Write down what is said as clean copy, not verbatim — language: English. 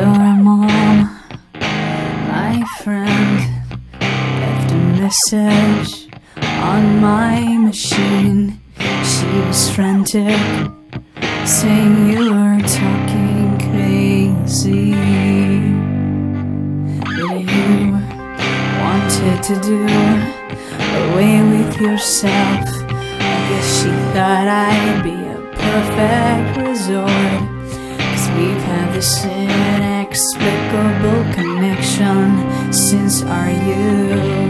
Your mom, my friend, left a message on my machine. She was frantic, saying you were talking crazy. But you wanted to do away with yourself. I guess she thought I'd be a perfect resort, 'cause we've had this inexplicable connection since our youth.